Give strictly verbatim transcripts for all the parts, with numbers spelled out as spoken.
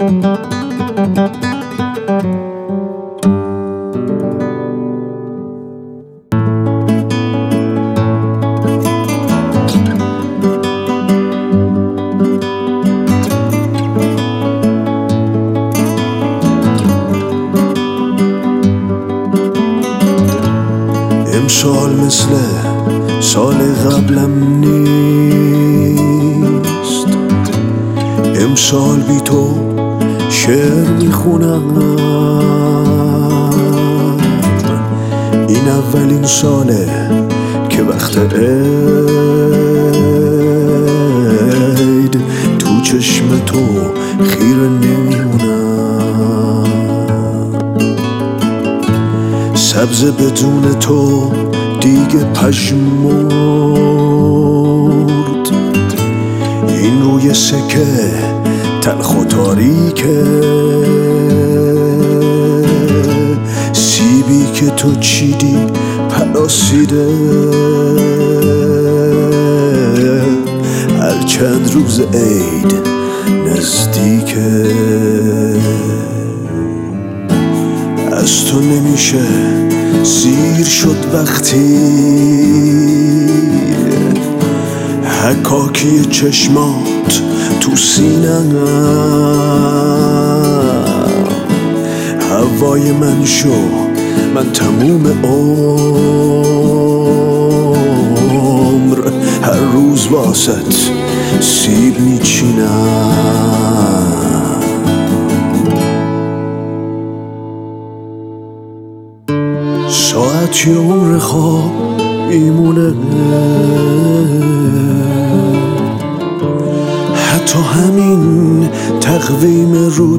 امسال مثل سال قبلم نیست، امسال بی تو شعر میخونم. این اولین ساله که وقت عید تو چشم تو خیره نمیمونم. سبز بدون تو دیگه پژمرد، این روی سکه تلخ و تاریکه. سیبی که تو چیدی پلاسیده، هر چند روز عید نزدیکه. از تو نمیشه سیر شد وقتی حکاکی چشمات تو سینه‌ام. هوای من شو، من تموم عمر هر روز واسط سیب میچینم. ساعتی عمر خواب میمونه، حتی همین تقویم رو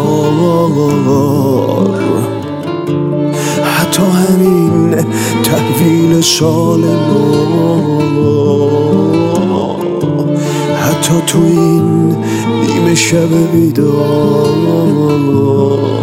دیوار، حتی همین تحویل سال نو، حتی تو این نیمه شب بیدار.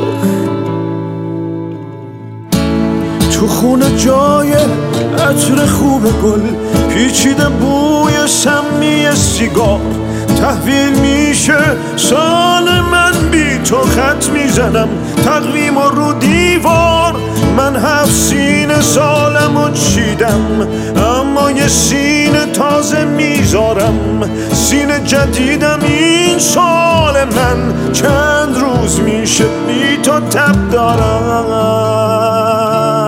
تو خونه جای عطر خوب گل پیچیده بوی سمی سیگار. تحویل میشه سال من بی تو خط میزنم تقویم و رو دیوار. من هفت سینه سالمو چیدم اما یه سینه تازه میذارم. سینه جدیدم این سال من، چند روز میشه بی تو تب دارم.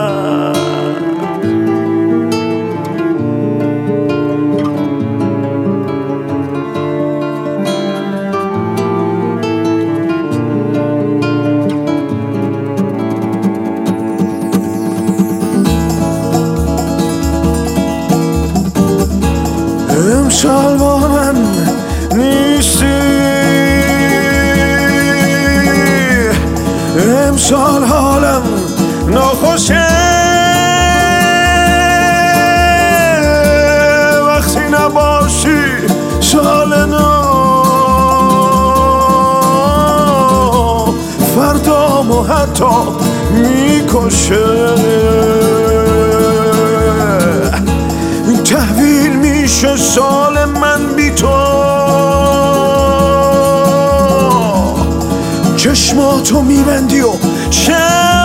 امسال با من نیستی، امسال حالم ناخوشه. وقتی نباشی سال نو، فردامو حتی میکشه. تحویل میشه سال من بی تو، چشماتو میبندی و